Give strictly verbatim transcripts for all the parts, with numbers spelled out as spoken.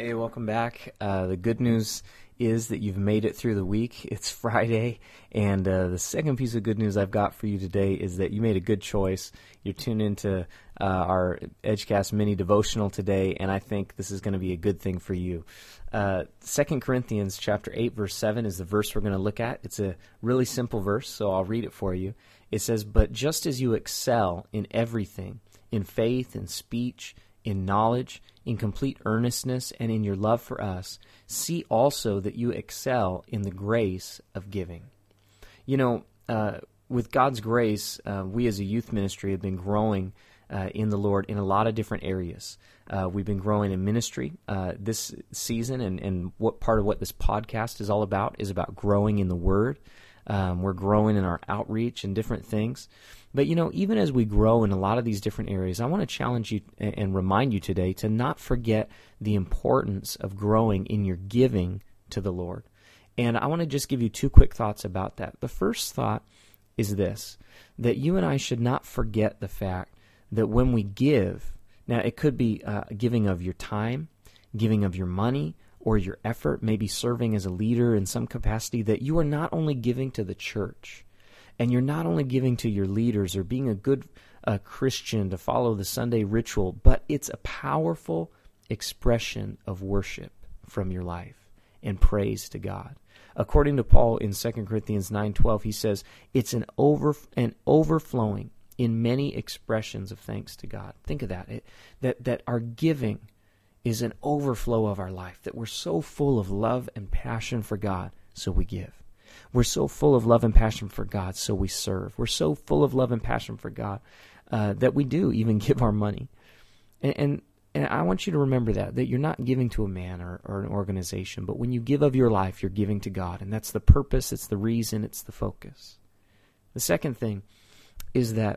Hey, welcome back. Uh, the good news is that you've made it through the week. It's Friday, and uh, the second piece of good news I've got for you today is that you made a good choice. You're tuned into uh, our EdgeCast mini devotional today, and I think this is going to be a good thing for you. Uh, Second Corinthians chapter eight, verse seven is the verse we're going to look at. It's a really simple verse, so I'll read it for you. It says, "But just as you excel in everything, in faith, in speech, in knowledge, in complete earnestness, and in your love for us, see also that you excel in the grace of giving." You know, uh, with God's grace, uh, we as a youth ministry have been growing uh, in the Lord in a lot of different areas. Uh, we've been growing in ministry uh, this season, and, and what part of what this podcast is all about is about growing in the Word. Um, we're growing in our outreach and different things. But, you know, even as we grow in a lot of these different areas, I want to challenge you and remind you today to not forget the importance of growing in your giving to the Lord. And I want to just give you two quick thoughts about that. The first thought is this, that you and I should not forget the fact that when we give, now it could be uh, giving of your time, giving of your money, or your effort, maybe serving as a leader in some capacity, that you are not only giving to the church, and you're not only giving to your leaders or being a good uh, Christian to follow the Sunday ritual, but it's a powerful expression of worship from your life and praise to God. According to Paul in Second Corinthians nine twelve, he says, it's an over an overflowing in many expressions of thanks to God. Think of that, it, that that our giving is an overflow of our life, that we're so full of love and passion for God, so we give. We're so full of love and passion for God, so we serve. We're so full of love and passion for God uh, that we do even give our money. And, and and I want you to remember that, that you're not giving to a man or, or an organization, but when you give of your life, you're giving to God, and that's the purpose, it's the reason, it's the focus. The second thing is that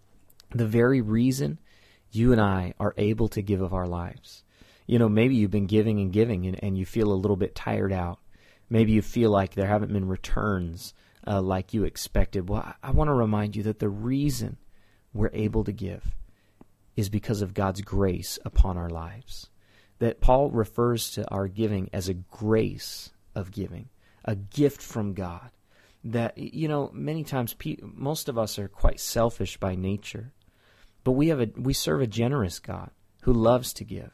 the very reason you and I are able to give of our lives. You know, maybe you've been giving and giving and, and you feel a little bit tired out. Maybe you feel like there haven't been returns uh, like you expected. Well, I, I want to remind you that the reason we're able to give is because of God's grace upon our lives. That Paul refers to our giving as a grace of giving, a gift from God. That, you know, many times pe- most of us are quite selfish by nature, but we have a we serve a generous God who loves to give.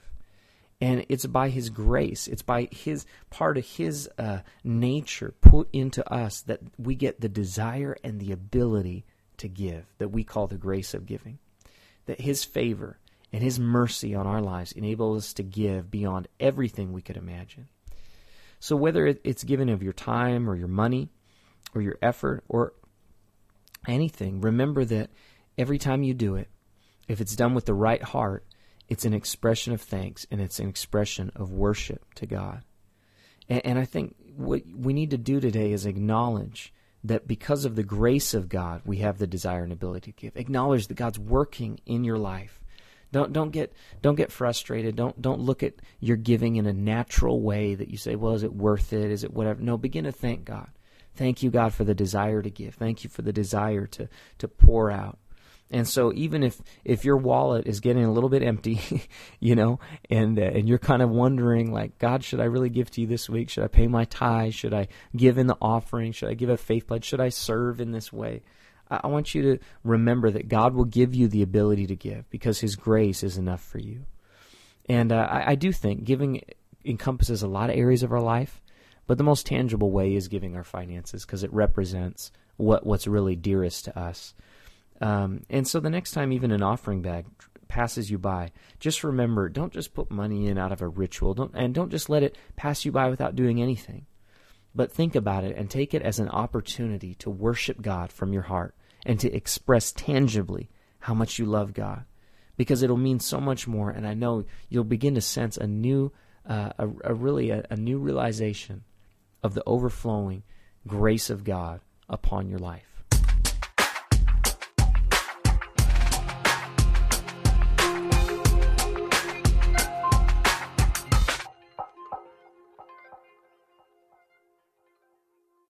And it's by His grace, it's by His part of His uh, nature put into us that we get the desire and the ability to give, that we call the grace of giving. That His favor and His mercy on our lives enable us to give beyond everything we could imagine. So whether it's giving of your time or your money or your effort or anything, remember that every time you do it, if it's done with the right heart, it's an expression of thanks, and it's an expression of worship to God. And, and I think what we need to do today is acknowledge that because of the grace of God, we have the desire and ability to give. Acknowledge that God's working in your life. Don't don't get don't get frustrated. Don't don't look at your giving in a natural way that you say, well, is it worth it? Is it whatever? No, begin to thank God. Thank you, God, for the desire to give. Thank you for the desire to to pour out. And so even if, if your wallet is getting a little bit empty, you know, and uh, and you're kind of wondering, like, God, should I really give to you this week? Should I pay my tithe? Should I give in the offering? Should I give a faith pledge? Should I serve in this way? I, I want you to remember that God will give you the ability to give because His grace is enough for you. And uh, I, I do think giving encompasses a lot of areas of our life, but the most tangible way is giving our finances because it represents what what's really dearest to us. Um, and so the next time even an offering bag passes you by, just remember, don't just put money in out of a ritual, don't, and don't just let it pass you by without doing anything. But think about it and take it as an opportunity to worship God from your heart and to express tangibly how much you love God, because it'll mean so much more. And I know you'll begin to sense a new, uh, a, a really a, a new realization of the overflowing grace of God upon your life.